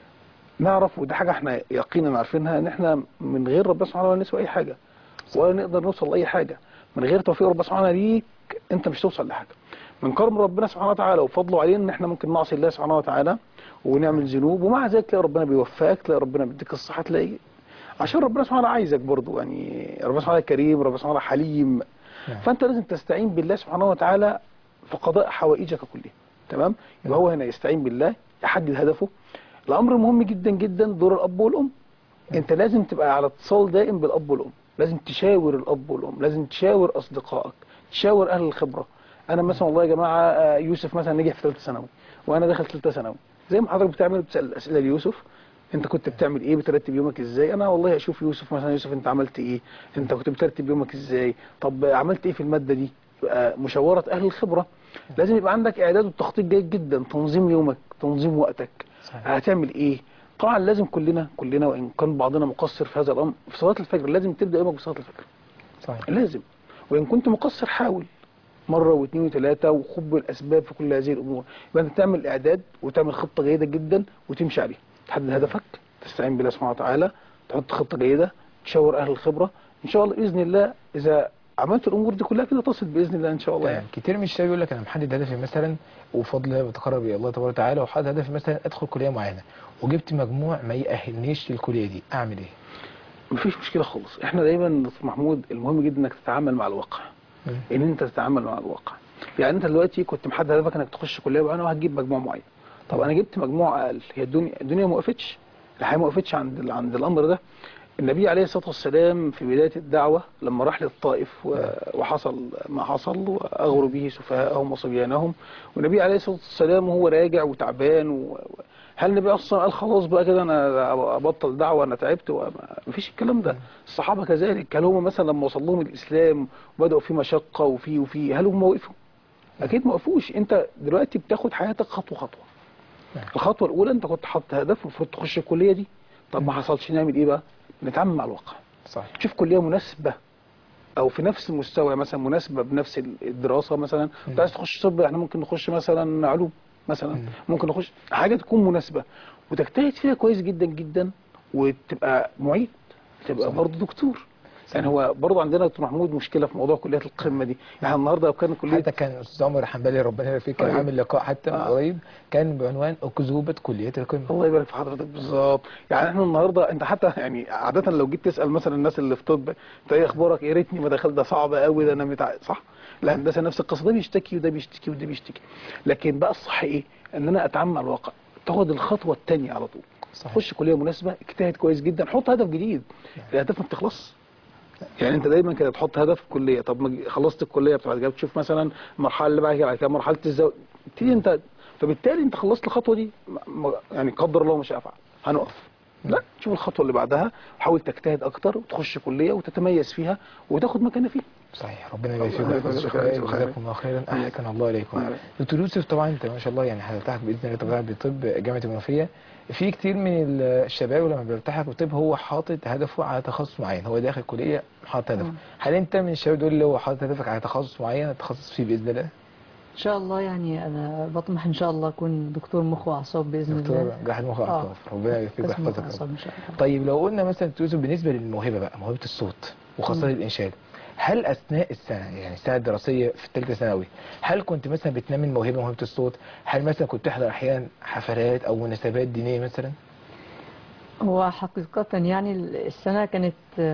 نعرف، وده حاجه احنا يقينا عارفينها، ان احنا من غير ربنا سبحانه ولا نسوى اي حاجه ولا نقدر نوصل لاي حاجه. من غير توفيق ربنا سبحانه ليك انت مش توصل لحاجه. من كرم ربنا سبحانه وتعالى وفضله علينا ان احنا ممكن نعصي الله سبحانه وتعالى ونعمل ذنوب، ومع ذلك تلاقي ربنا بيوفقك، تلاقي ربنا بيديك الصحه، تلاقي عشان ربنا سبحانه عايزك برضو. يعني ربنا سبحانه كريم، ربنا سبحانه حليم. نعم. فانت لازم تستعين بالله سبحانه وتعالى في قضاء حوائجك كلها. تمام. يبقى هو هنا يستعين بالله، يحدد هدفه. الامر مهم جدا جدا دور الاب والام. انت لازم تبقى على اتصال دائم بالاب والام، لازم تشاور الاب والام، لازم تشاور اصدقائك، تشاور اهل الخبره. انا مثلا والله يا جماعه آه، يوسف مثلا نجح في ثالثه ثانوي وانا داخل ثالثه ثانوي. زي ما حضرتك بتعمل بتسال الاسئله ليوسف، انت كنت بتعمل ايه؟ بترتب يومك ازاي؟ انا والله اشوف يوسف مثلا، يوسف انت عملت ايه؟ انت كنت بترتب يومك ازاي؟ طب عملت ايه في الماده دي؟ يبقى مشاوره اهل الخبره. لازم يبقى عندك اعداد وتخطيط جيد جدا، تنظيم يومك، تنظيم وقتك. صحيح. هتعمل ايه؟ طبعا لازم كلنا كلنا وان كان بعضنا مقصر في هذا الامر، في صلاه الفجر لازم تبدا يومك بصلاه الفجر. صحيح. لازم. وان كنت مقصر حاول مره واثنين وثلاثه، وخد بالاسباب في كل هذه الامور. يبقى انت تعمل اعداد وتعمل خطه جيده جدا وتمشي عليها، تحدد هدفك، تستعين بالله سبحانه وتعالى، تحط خطه جيده، تشاور اهل الخبره. ان شاء الله باذن الله اذا عملت الامور دي كلها كده تصل باذن الله ان شاء الله. تمام. يعني كتير من الشباب يقول لك انا محدد هدفي مثلا وفضل الله بتقرب الى الله تبارك وتعالى، وحاطط هدفي مثلا ادخل كليه معينه وجبت مجموع ما يأهلنيش للكليه دي، اعمل ايه؟ مفيش مشكله خالص. احنا دايما دكتور محمود المهم جدا انك تتعامل مع الواقع. مم. ان انت تتعامل مع الواقع. يعني انت دلوقتي كنت محدد هدفك انك تخش كليه معينه وهتجيب مجموع معين. طب انا جبت مجموع اقل، هي الدنيا الدنيا ما وقفتش، الحياه ما وقفتش عند عند الامر ده. النبي عليه الصلاه والسلام في بدايه الدعوه لما راح للطائف و- وحصل ما حصل واغروا به سفهاءهم وصبيانهم، والنبي عليه الصلاه والسلام وهو راجع وتعبان و... هل النبي اصلا قال خلاص بقى كده انا ابطل دعوه انا تعبت؟ ما فيش الكلام ده. الصحابه كذلك، هل هم مثلا لما وصل لهم الاسلام وبداوا في مشقه وفي وفي هل هم وقفوا؟ اكيد ما وقفوش. انت دلوقتي بتاخد حياتك خطوه خطوه. نعم. الخطوه الاولى انت كنت حاطط هدف المفروض تخش الكليه دي. طب ما حصلش، نعمل ايه بقى؟ نتعامل مع الواقع. صحيح. تشوف كليه مناسبه او في نفس المستوى، مثلا مناسبه بنفس الدراسه. مثلا انت عايز تخش طب، احنا ممكن نخش مثلا علوم مثلا، مم. ممكن نخش حاجه تكون مناسبه وتجتهد فيها كويس جدا جدا وتبقى معيد، تبقى صحيح. برضه دكتور. يعني هو برضه عندنا دكتور محمود مشكله في موضوع كليات القمه دي. يعني النهارده لو كان كليه حتى كان استاذ عمر حنبلي ربنا يبارك فيه كان أيوة. عامل لقاء حتى من آه. قريب كان بعنوان اكذوبه كليه القمه. الله يبارك في حضرتك. بالظبط. يعني احنا النهارده انت حتى يعني عاده لو جيت تسال مثلا الناس اللي في طب انت ايه اخبارك؟ يا ريتني ما دخلت، ده صعب قوي، ده انا متع... صح؟ الهندسه نفس القصه، ده بيشتكي وده بيشتكي وده بيشتكي. لكن بقى الصح ايه؟ ان انا اتعامل مع الواقع، تاخد الخطوه الثانيه على طول. صحيح. خش كليه مناسبه، اجتهد كويس جدا، حط هدف جديد. الاهداف ما بتخلص. يعني انت دايما كده تحط هدف في الكليه. طب ما خلصت الكليه بتاعت كده تشوف مثلا المرحله اللي بعد كده، بعد كده مرحله الزواج، تيجي انت. فبالتالي انت خلصت الخطوه دي، ما- يعني قدر الله ما شاء فعل، هنقف. لا، تشوف الخطوه اللي بعدها وحاول تجتهد اكتر وتخش كليه وتتميز فيها وتاخد مكانه فيها. صحيح. ربنا يبارك فيك الله ويحفظ يبارك شكرا فيك. جزاكم الله خيرا. احسن الله اليكم. آمين. دكتور يوسف، طبعا انت ما شاء الله يعني حضرتك باذن الله تبارك بطب جامعه المنوفيه. في كتير من الشباب لما بيلتحق بطب هو حاطط هدفه على تخصص معين، هو داخل كليه حاطط هدف. مم. هل انت من الشباب دول اللي هو حاطط هدفك على تخصص معين تتخصص فيه باذن الله؟ ان شاء الله. يعني انا بطمح ان شاء الله اكون دكتور مخ واعصاب باذن دكتور الله. جراحة مخ آه. واعصاب، ربنا يبارك فيك قسم مخ ويحفظك يا واعصاب رب. ان شاء الله. طيب لو قلنا مثلا دكتور يوسف بالنسبه للموهبه بقى، موهبه الصوت وخاصه مم. الانشاد، هل اثناء السنه يعني السنه الدراسيه في الثالثه ثانوي هل كنت مثلا بتنمي الموهبه موهبه الصوت؟ هل مثلا كنت تحضر احيانا حفلات او مناسبات دينيه مثلا؟ هو حقيقة يعني السنة كانت آه،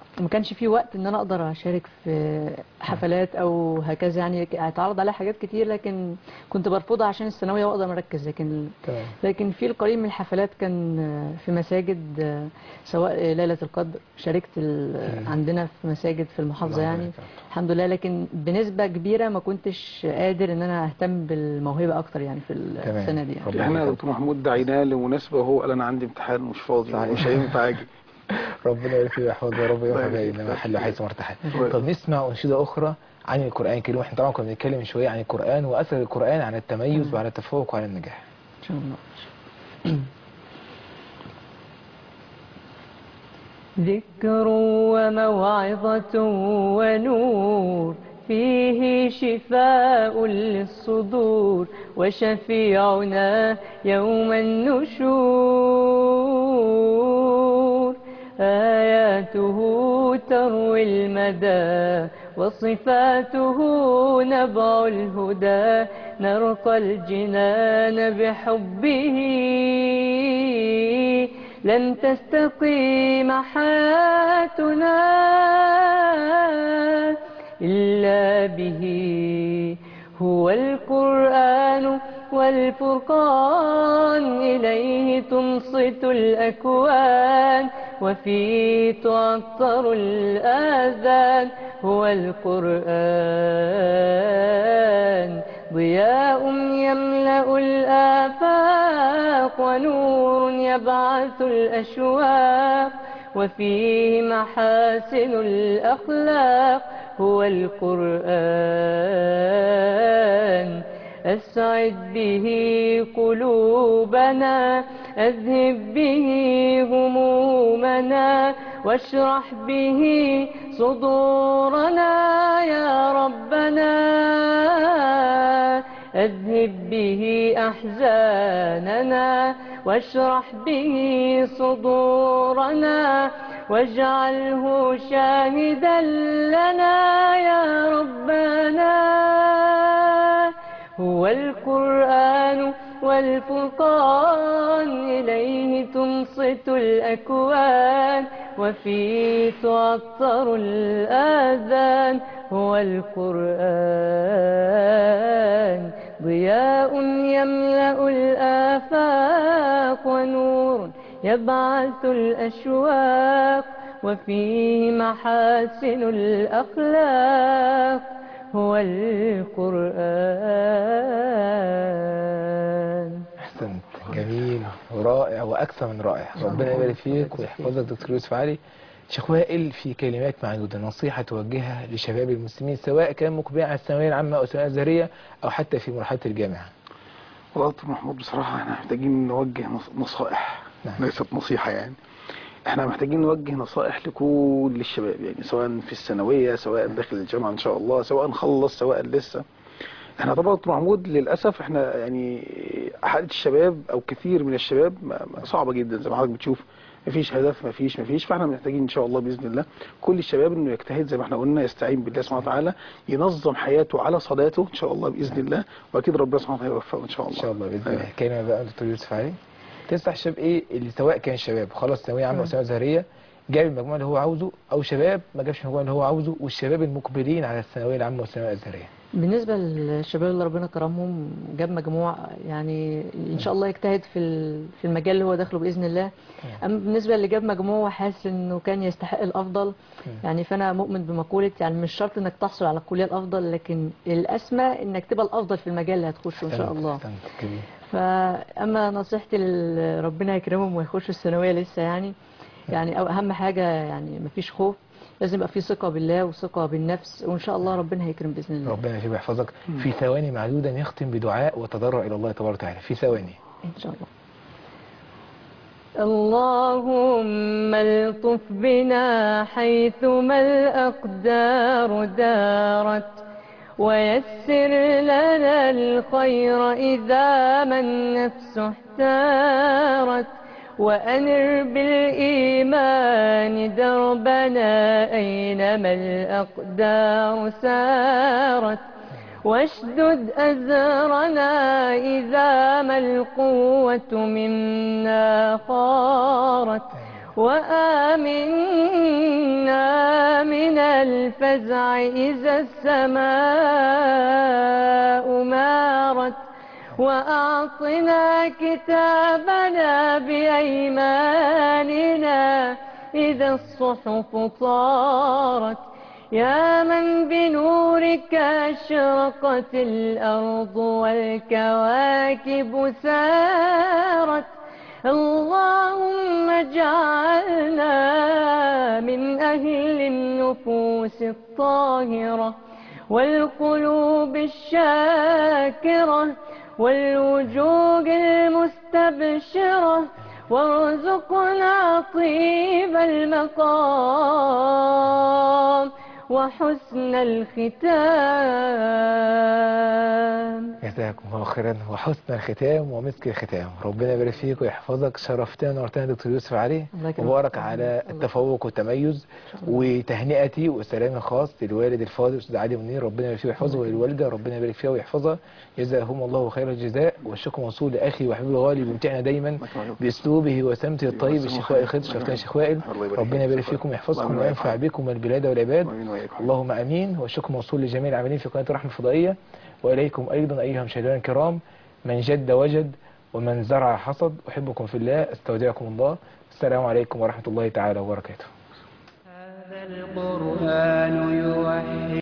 وما كانش في وقت ان انا اقدر اشارك في حفلات او هكذا، يعني اتعرض عليها حاجات كتير لكن كنت برفضها عشان الثانويه واقدر اركز. لكن تمام. لكن في القليل من الحفلات كان في مساجد، سواء ليله القدر شاركت ال- عندنا في مساجد في المحافظه الله يعني يبارك فيك. الحمد لله. لكن بنسبه كبيره ما كنتش قادر ان انا اهتم بالموهبه اكتر يعني في تمام. السنه دي يعني. ربنا احنا يا يكرمك. دكتور محمود دعيناه لمناسبه وهو قال انا عندي امتحان ومش فاضي صحيح. ومش هينفع اجي. ربنا يبارك فيه ويحفظه ورب الله يوفق يبارك بيه فيك. انما حل حيث مرتحل. الله طب نسمع انشوده اخرى عن القران الكريم. احنا طبعا كنا بنتكلم شويه عن القران واثر القران على التميز وعلى التفوق وعلى النجاح. ان شاء الله. ذكر وموعظة ونور، فيه شفاء للصدور، وشفيعنا يوم النشور. آياته تروي المدى، وصفاته نبع الهدى، نرقى الجنان بحبه. لن تستقيم حياتنا إلا به. هو القرآن والفرقان، إليه تنصت الأكوان، وفيه تعطر الآذان. هو القرآن ضياء يملأ الآفاق، ونور يبعث الأشواق، وفيه محاسن الأخلاق. هو القرآن أسعد به قلوبنا، أذهب به همومنا، واشرح به صدورنا يا ربنا. أذهب به أحزاننا، واشرح به صدورنا، واجعله شاهدا لنا يا ربنا. هو القرآن والفرقان، إليه تنصت الأكوان، وفيه تعطر الآذان. هو القرآن ضياء يملأ الآفاق، ونور يبعث الأشواق، وفيه محاسن الأخلاق. هو القرآن. احسنت، جميل ورائع واكثر من رائع. ربنا يبارك فيك ويحفظك دكتور يوسف علي. شيخ وائل، في كلمات معدودة نصيحة توجهها لشباب المسلمين سواء كان مقبلين على الثانوية العامة أو الثانوية الازهرية أو حتى في مرحلة الجامعة؟ والله دكتور محمود بصراحه احنا محتاجين نوجه نص- نصائح، نعم. ليست نصيحه يعني. احنا محتاجين نوجه نصائح لكل الشباب، يعني سواء في الثانويه، سواء داخل الجامعه ان شاء الله، سواء خلص، سواء لسه. احنا طبعا دكتور محمود للاسف احنا يعني حاله الشباب او كثير من الشباب ما- ما صعبه جدا زي ما حضرتك بتشوف. مفيش هدف، مفيش مفيش فاحنا محتاجين ان شاء الله باذن الله كل الشباب انه يجتهد زي ما احنا قلنا، يستعين بالله سبحانه وتعالى، ينظم حياته على صلاته ان شاء الله باذن الله، واكيد ربنا سبحانه وتعالى يوفقه ان شاء إن الله. شاء الله بإذن الله. أيوة. كلمة بقى دكتور يوسف علي، تنصح الشباب إيه اللي سواء كان شباب خلص ثانوية عامة أو ثانوية أزهرية جاب المجموع اللي هو عاوزه، أو شباب ما جابش المجموع اللي هو عاوزه، والشباب المقبلين على الثانوية العامة والثانوية الأزهرية؟ بالنسبة للشباب اللي ربنا كرمهم جاب مجموع، يعني إن شاء الله يجتهد في ال- في المجال اللي هو داخله بإذن الله. أما بالنسبة اللي جاب مجموع وحاسس إنه كان يستحق الأفضل، يعني فأنا مؤمن بمقولة يعني مش شرط إنك تحصل على الكلية الأفضل، لكن الأسمى إنك تبقى الأفضل في المجال اللي هتخشه إن شاء الله. أحسنت، جميل. فأما نصيحتي ل- ربنا يكرمهم ويخشوا الثانوية لسه يعني يعني أو أهم حاجة يعني مفيش خوف، لازم يبقى في ثقة بالله وثقة بالنفس، وإن شاء الله ربنا هيكرم بإذن الله. ربنا يجيب يحفظك. في ثواني معدودة نختم بدعاء وتضرع إلى الله تبارك وتعالى في ثواني. إن شاء الله. اللهم الطف بنا حيثما الأقدار دارت، ويسر لنا الخير إذا ما النفس احتارت، وأنر بالإيمان دربنا أينما الأقدار سارت، واشدد أزرنا إذا ما القوة منا خارت، وآمنا الفزع إذا السماء مارت وأعطنا كتابنا بأيماننا إذا الصحف طارت يا من بنورك أشرقت الأرض والكواكب سارت اللهم اجعلنا من أهل النفوس الطاهرة والقلوب الشاكرة والوجوه المستبشرة وارزقنا طيب المقام وحسن الختام. جزاكم الله خيرا وحسن الختام ومسك الختام. ربنا يبارك فيك ويحفظك. شرفتنا ونورتنا دكتور يوسف علي. مبارك على التفوق والتميز. وتهنئتي وسلامي الخاص للوالد الفاضل الاستاذ علي منير، ربنا يبارك فيه ويحفظه، والوالده ربنا يبارك فيها ويحفظها، جزاهم الله خير الجزاء. والشكر موصول لاخي وحبيبي الغالي بيمتعنا دايما باسلوبه وسمته الطيب الشيخ وائل خضر. شرفتنا الشيخ وائل، ربنا يبارك فيكم ويحفظكم وينفع بكم البلاد والعباد، اللهم امين. والشكر موصول لجميع العاملين في قناه الرحمه الفضائيه، واليكم ايضا ايها المشاهدين الكرام. من جد وجد ومن زرع حصد. احبكم في الله، استودعكم الله. السلام عليكم ورحمه الله تعالى وبركاته. هذا القرآن يوحي